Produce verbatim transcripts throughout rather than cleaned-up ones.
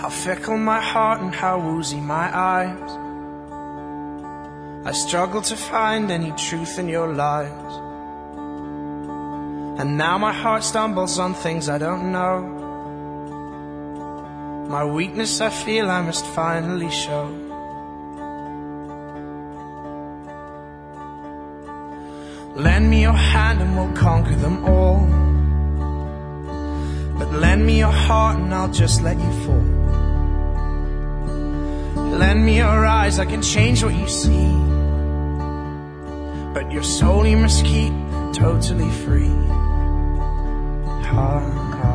fickle my heart and how woozy my eyes. I struggle to find any truth in your lies. And now my heart stumbles on things I don't know. My weakness I feel I must finally show. Lend me your hand and we'll conquer them all. But lend me your heart and I'll just let you fall. Lend me your eyes, I can change what you see. But your soul you must keep totally free. Ha, ha,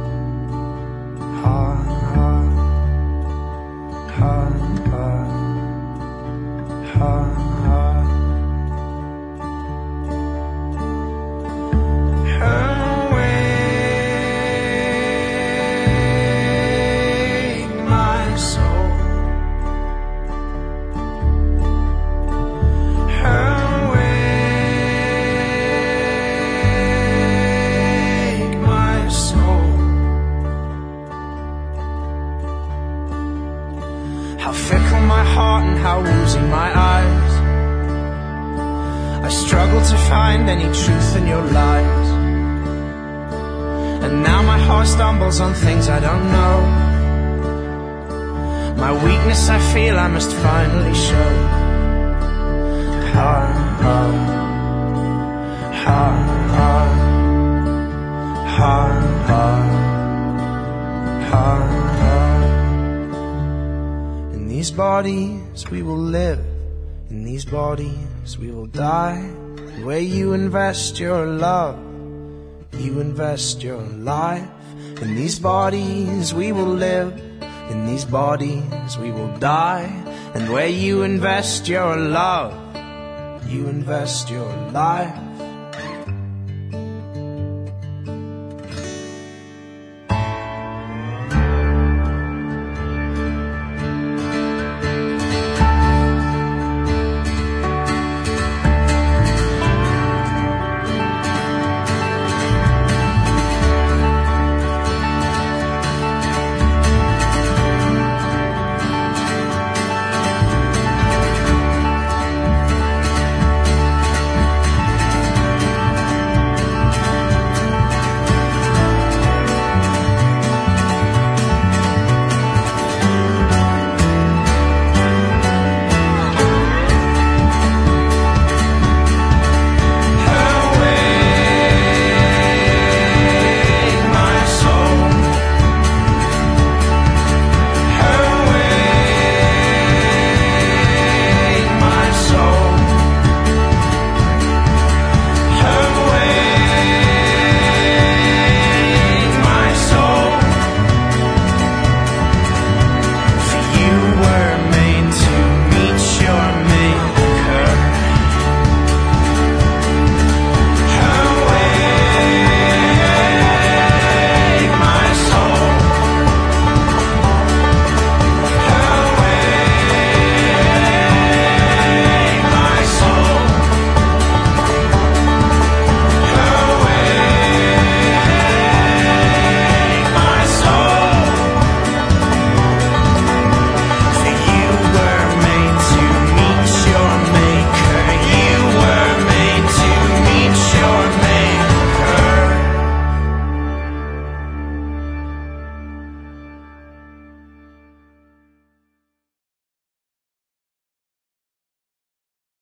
ha, ha, ha, ha, ha, ha. Awake my soul. How fickle my heart and how woozy my eyes. I struggle to find any truth in your lies. And now my heart stumbles on things I don't know. My weakness I feel I must finally show. Ha, ha, ha, ha, ha, ha, ha, ha. In these bodies we will live, in these bodies we will die. Where you invest your love, you invest your life. In these bodies we will live, in these bodies we will die. And where you invest your love, you invest your life.